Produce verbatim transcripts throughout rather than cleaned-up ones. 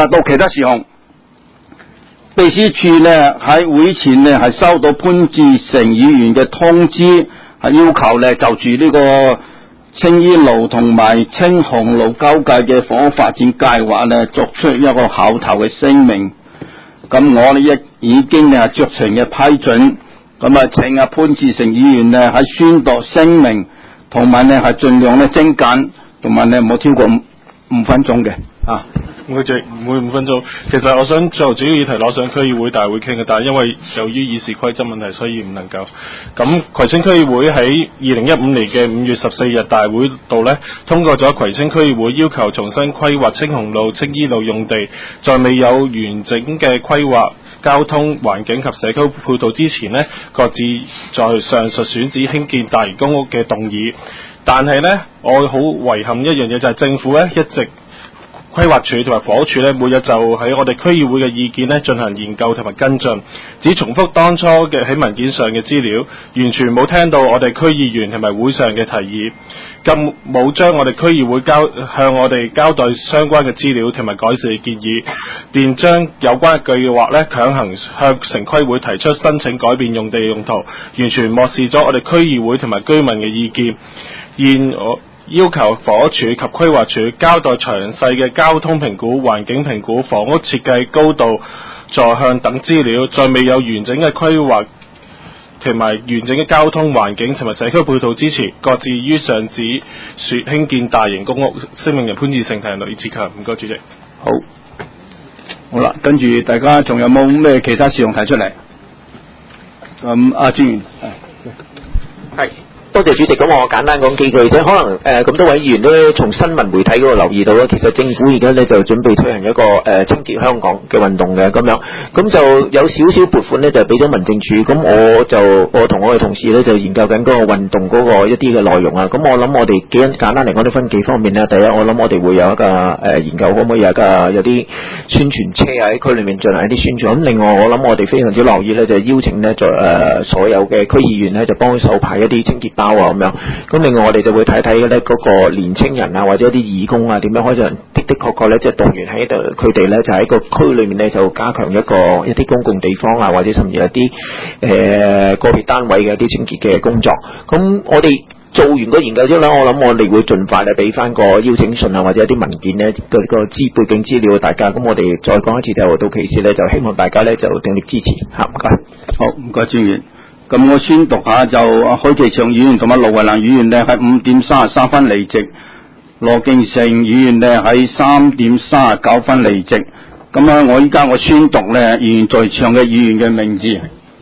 啦，到其他事項，秘書處咧喺會前咧係收到潘志成議員嘅通知，係要求咧就住呢個青衣路同埋青紅路交界嘅房屋發展計劃咧作出一個口頭嘅聲明。咁我哋一已經咧酌情嘅批准，咁啊請阿潘志成議員咧喺宣讀聲明，同埋咧係盡量咧精簡，同埋咧唔好超過五五分鐘嘅啊。 唔會直唔會五分鐘。其實我想就主要議題攞上區議會大會傾嘅，但係因為由於議事規則問題，所以唔能夠。咁葵青區議會喺二零一五年嘅五月十四日大會度呢，通過咗葵青區議會要求重新規劃青紅路、青衣路用地，在未有完整嘅規劃交通、環境及社區配套之前呢，各自在上述選址興建大型公屋嘅動議。但係呢，我好遺憾一樣嘢就係政府呢一直規劃署同埋房屋署咧，每日就喺我哋區議會嘅意見咧進行研究同埋跟進，只重複當初嘅喺文件上嘅資料，完全冇聽到我哋區議員同埋會上嘅提議，更冇將我哋區議會交向我哋交代相關嘅資料同埋改善嘅建議，便將有關嘅計劃咧強行向城規會提出申請改變用地用途，完全漠視咗我哋區議會同埋居民嘅意見。現我要求房屋署及規劃署交代詳細嘅交通評估、環境評估、房屋設計、高度、座向等資料，在未有完整嘅規劃同埋完整嘅交通環境同埋社區配套之前，各自於上址説興建大型公屋。聲明人潘志成提人李志強，唔該主席。 好，好啦，跟住大家仲有冇咩其他事項提出嚟？咁阿志源係。多謝主席，咁我簡單講幾句啫。可能誒咁、呃、多位議員都從新聞媒體嗰度留意到啦，其實政府而家咧就準備推行一個誒、呃、清潔香港嘅運動嘅咁樣，咁就有少少撥款咧就俾咗民政處，咁我就我同我哋同事咧就研究緊嗰個運動嗰個一啲嘅內容啊。咁我諗我哋幾簡單嚟講都分幾方面啦。第一，我諗我哋會有一個誒、呃、研究，可唔可以有一個有啲宣傳車喺區裏面進行一啲宣傳。咁另外我諗我哋非常之樂意咧就邀請咧就誒所有嘅區議員咧就幫手派一啲清潔包啊咁樣，咁另外我哋就會睇睇咧嗰個年青人啊，或者一啲義工啊，點樣可以的的確確咧，即係動員喺度，佢哋咧就喺個區裏面咧就加強一個一啲公共地方啊，或者甚至一啲誒、呃、個別單位嘅一啲清潔嘅工作。咁我哋做完個研究之後咧，我諗我哋會盡快咧俾翻個邀請信啊，或者一啲文件咧個個資背景資料大家。咁我哋再講一次就到期時咧，就希望大家咧就鼎力支持嚇。唔該。 好，唔該專員。咁我宣讀下就許其祥議員同埋盧慧蘭議員咧喺五點三十三分離席，羅敬成議員咧喺三點三十九分離席。咁啊，我依家我宣讀咧現在場嘅議員嘅名字。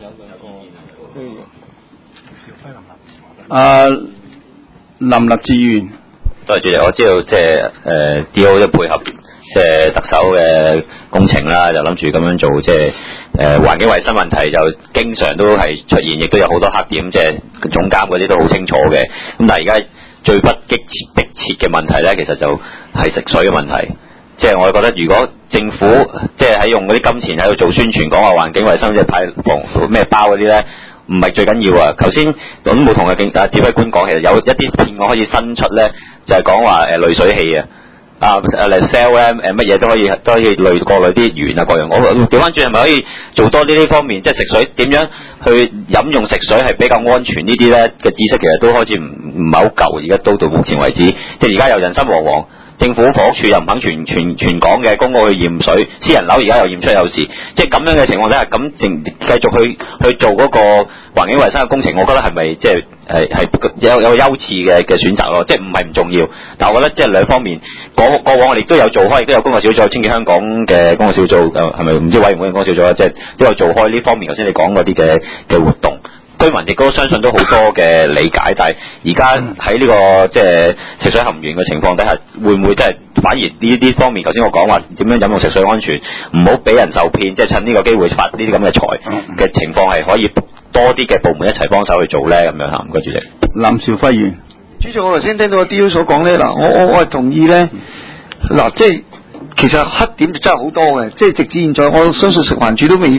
啊，林立志議員。 多謝主席，我知道即係誒 D O 都配合即係特首嘅工程啦，就諗住咁樣做，即係誒環境衛生問題就經常都係出現，亦都有好多黑點，即係總監嗰啲都好清楚嘅。咁但係而家最不急切迫切嘅問題咧，其實就係食水嘅問題。即係我覺得，如果政府即係喺用嗰啲金錢喺度做宣傳，講話環境衛生即係派防咩包嗰啲咧，唔係最緊要啊！頭先我都冇同嘅警啊指揮官講，其實有一啲騙案可以伸出咧，就係講話誒濾水器啊。啊誒嚟 sell 咧誒乜嘢都可以都可以濾過濾啲鉛啊各樣，我調翻轉係咪可以做多呢啲方面，即係食水點樣去飲用食水係比較安全呢啲咧嘅知識，其實都開始唔唔係好夠，而家都到目前為止，即係而家又人心惶惶，政府房屋署又唔肯全全全港嘅公屋去驗水，私人樓而家又驗出有事，即係咁樣嘅情況底下，咁仍繼續去去做嗰個環境衛生嘅工程，我覺得係咪即係係係有有個優次嘅嘅選擇咯？即係唔係唔重要，但係我覺得即係兩方面，過過往我哋都有做開，亦都有工作小組清潔香港嘅工作小組，誒係咪唔知委員會嘅工作小組啊？即係都有做開呢方面，頭先你講嗰啲嘅嘅活動。居民亦都相信都好多嘅理解，但係而家喺呢個即係食水含鉛嘅情況底下，會唔會即係反而呢啲方面？頭先我講話點樣飲用食水安全，唔好俾人受騙，即係趁呢個機會發呢啲咁嘅財嘅情況，係可以多啲嘅部門一齊幫手去做咧，咁樣嚇。唔該主席。 林兆輝議員， 主席，我頭先聽到阿 D O 所講咧，嗱，我我我係同意咧，嗱，即係其實黑點就真係好多嘅，即係直至現在，我相信食環署都未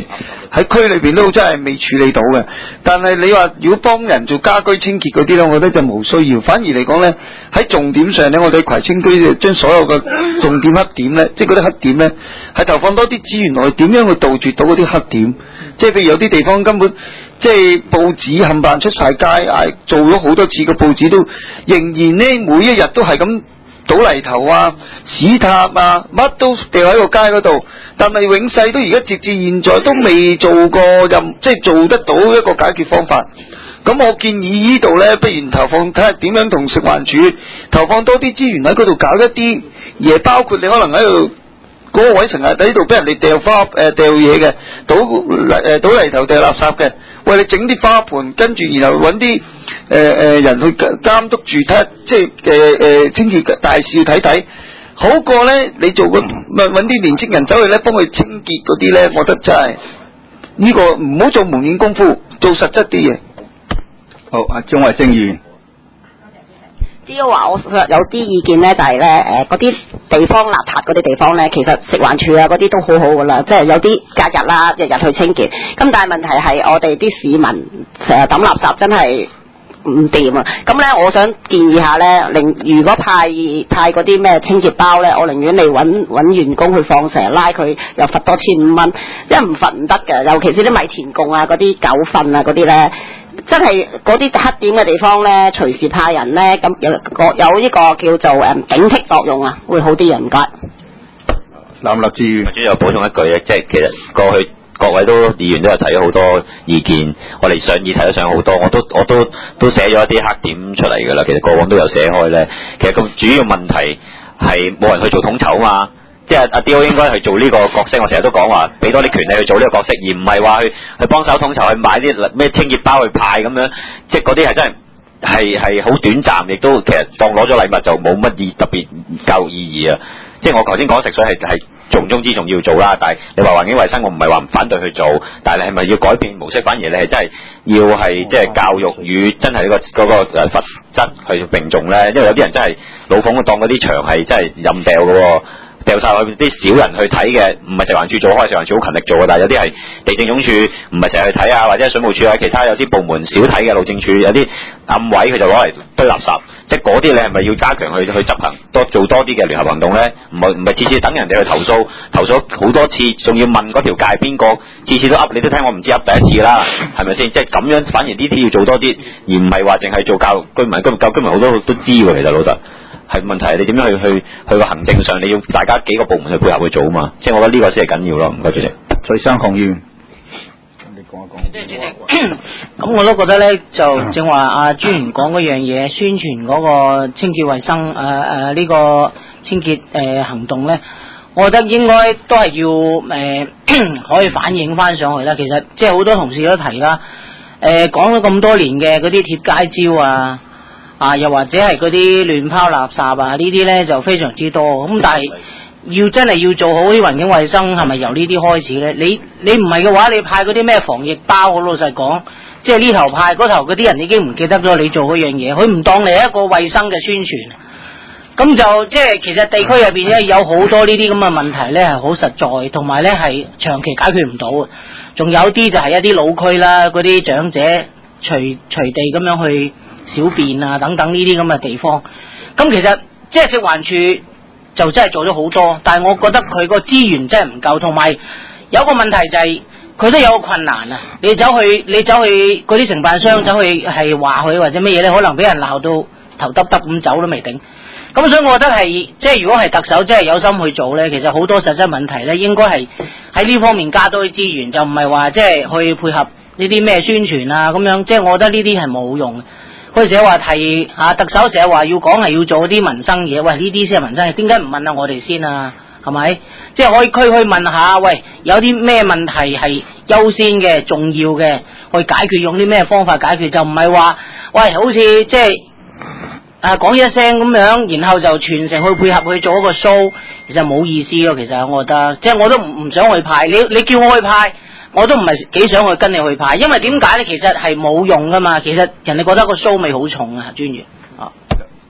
喺區裏邊都真係未處理到嘅。但係你話如果幫人做家居清潔嗰啲咧，我覺得就冇需要。反而嚟講咧，喺重點上咧，我哋葵青區將所有嘅重點黑點咧，即係嗰啲黑點咧，係投放多啲資源落去，點樣去杜絕到嗰啲黑點？即係譬如有啲地方根本即係報紙冚唪唥出晒街，嗌做咗好多次嘅報紙都仍然咧，每一日都係咁倒泥頭啊、屎塔啊，乜都掉喺個街嗰度。但係永世都而家直至現在都未做過任，即係做得到一個解決方法。咁我建議呢度咧，不如投放睇下點樣同食環署投放多啲資源喺嗰度搞一啲嘢，包括你可能喺度。嗰個位成日喺度俾人哋掉花誒掉嘢嘅，倒誒倒泥頭掉垃圾嘅，喂你整啲花盆，跟住然後揾啲誒誒人去監督住睇下，即係誒誒清潔大使睇睇，好過咧你做個揾啲年青人走去咧幫佢清潔嗰啲咧，我覺得真係呢、這個唔好做門面功夫，做實質啲嘢。 好，阿鍾慧晶議員。 只要話我有啲意見咧，就係咧誒嗰啲地方邋遢嗰啲地方咧，其實食環署啊嗰啲都好好噶啦，即係有啲隔日啦，日日去清潔。咁但係問題係我哋啲市民成日抌垃圾真係唔掂啊！咁咧，我想建議下咧，寧如果派派嗰啲咩清潔包咧，我寧願你揾揾員工去放蛇拉佢，又罰多千五蚊，因為唔罰唔得嘅，尤其是啲米田共啊、嗰啲狗糞啊嗰啲咧。真係嗰啲黑點嘅地方咧，隨時派人咧，咁有個有呢個叫做誒警惕作用啊，會好啲人唔該。 林立志， 或者又補充一句咧，即係其實過去各位都議員都有提咗好多意見，我哋上議提咗上好多，我都我都都寫咗一啲黑點出嚟㗎啦。其實過往都有寫開咧。其實個主要問題係冇人去做統籌嘛。即係阿 D.O 應該去做呢個角色，我成日都講話俾多啲權力去做呢個角色，而唔係話去去幫手統籌去買啲咩清潔包去派咁樣，即係嗰啲係真係係係好短暫，亦都其實當攞咗禮物就冇乜意特別夠意義啊！即係我頭先講食水係係重中之重要做啦，但係你話環境衛生，我唔係話唔反對去做，但係你係咪要改變模式？反而你係真係要係即係教育與真係、嗰個嗰、嗰個誒罰則去並重咧，因為有啲人真係老馮當嗰啲場係真係任掉嘅喎。掉晒去啲少人去睇嘅，唔係食環署做開，食環署好勤力做嘅，但係有啲係地政總署唔係成日去睇啊，或者水務署啊，其他有啲部門少睇嘅，路政署有啲暗位佢就攞嚟堆垃圾，即係嗰啲你係咪要加強去去執行，多做多啲嘅聯合行動咧？唔係唔係次次等人哋去投訴，投訴好多次，仲要問嗰條界邊個，次次都噏，你都聽我唔知噏第一次啦，係咪先？即係咁樣，反而呢啲要做多啲，而唔係話淨係做教育居民，居教居民好多都知喎，其實老實。係問題係你點樣去去去個行政上，你要大家幾個部門去配合去做啊嘛，即係我覺得呢個先係緊要咯。唔該主席。 徐生雄議員，你講一講。 即係主席，咁我都覺得咧，就正話阿專員講嗰樣嘢，宣傳嗰個清潔衛生誒誒呢個清潔誒、呃、行動咧，我覺得應該都係要誒、呃、可以反映翻上去啦。其實即係好多同事都提啦，誒講咗咁多年嘅嗰啲貼街招啊。啊，又或者係嗰啲亂拋垃圾啊，呢啲咧就非常之多。咁但係要真係要做好啲環境衛生，係咪由呢啲開始咧？你你唔係嘅話，你派嗰啲咩防疫包，我老實講，即係呢頭派嗰頭嗰啲人已經唔記得咗你做嗰樣嘢，佢唔當你係一個衛生嘅宣傳。咁就即係其實地區入邊咧有好多呢啲咁嘅問題咧係好實在，同埋咧係長期解決唔到嘅。仲有啲就係一啲老區啦，嗰啲長者隨隨地咁樣去小便啊等等呢啲咁嘅地方，咁其實即係食環署就真係做咗好多，但係我覺得佢個資源真係唔夠，同埋有個問題就係、是、佢都有個困難啊！你走去你走去嗰啲承辦商走去係話佢或者乜嘢咧，可能俾人鬧到頭耷耷咁走都未定。咁所以我覺得係即係如果係特首真係有心去做咧，其實好多實質問題咧應該係喺呢方面加多啲資源，就唔係話即係去配合呢啲咩宣傳啊咁樣，即係我覺得呢啲係冇用。佢成日話提啊，特首成日話要講係要做啲民生嘢，喂呢啲先係民生嘢，點解唔問下我哋先啊？係咪？即係可以區區問下，喂有啲咩問題係優先嘅、重要嘅，去解決用啲咩方法解決，就唔係話喂好似即係啊講一聲咁樣，然後就全城去配合去做一個 show， 其實冇意思咯。其實我覺得，即係我都唔唔想去派，你你叫我去派。我都唔係幾想去跟你去派，因為點解咧？其實係冇用噶嘛。其實人哋覺得個騷味好重啊，專員。啊，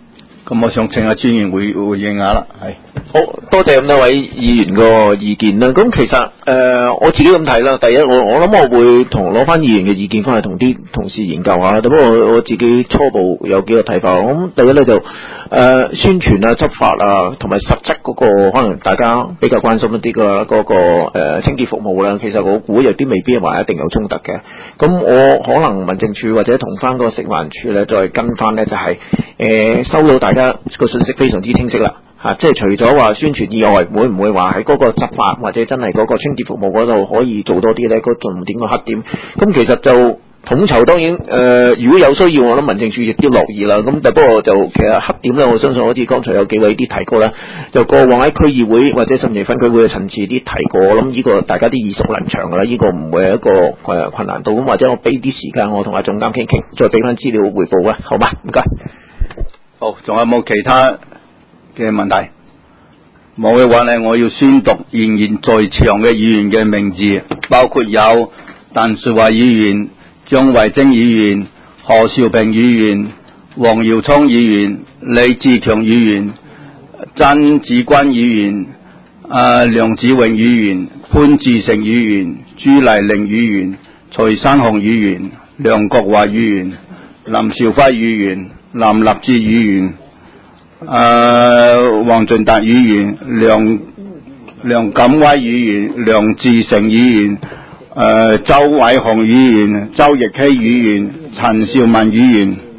咁我想請阿專員回回應下啦，係。 好多謝咁多位議員個意見啦。咁其實誒、呃、我自己咁睇啦。第一，我我諗我會同攞翻議員嘅意見翻去同啲同事研究下。不過我我自己初步有幾個睇法。咁第一咧就誒、呃、宣傳啊、執法啊，同埋實質嗰、那個可能大家比較關心一啲嘅嗰個誒、呃、清潔服務啦。其實我估有啲未必話一定有衝突嘅。咁我可能民政處或者同翻個食環署咧再跟翻咧，就係、是、誒、呃、收到大家個信息非常之清晰啦。嚇、啊，即係除咗話宣傳以外，會唔會話喺嗰個執法或者真係嗰個清潔服務嗰度可以做多啲咧？嗰、那個重點個黑點，咁其實就統籌當然誒、呃，如果有需要，我諗民政處亦都樂意啦。咁但不過就其實黑點咧，我相信好似剛才有幾位啲提過啦，就過往喺區議會或者甚至分區會嘅層次啲提過，我諗呢個大家啲耳熟能詳㗎啦，呢、這個唔會係一個誒困難度。咁或者我俾啲時間我同阿總監傾傾，再俾翻資料匯報啊，好嘛？唔該。 好，仲有冇其他嘅問題？冇嘅話咧，我要宣讀仍然在場嘅議員嘅名字，包括有鄧樹華議員、張慧晶議員、何兆平議員、黃耀聰議員、李志強議員、曾子君議員、啊梁子榮議員、潘志成議員、朱麗玲議員、徐山雄議員、梁國華議員、林兆輝議員、林立志議員、誒黃俊達議員、梁梁錦威議員、梁志成議員、誒周偉雄議員、周奕希議員、陳兆文議員。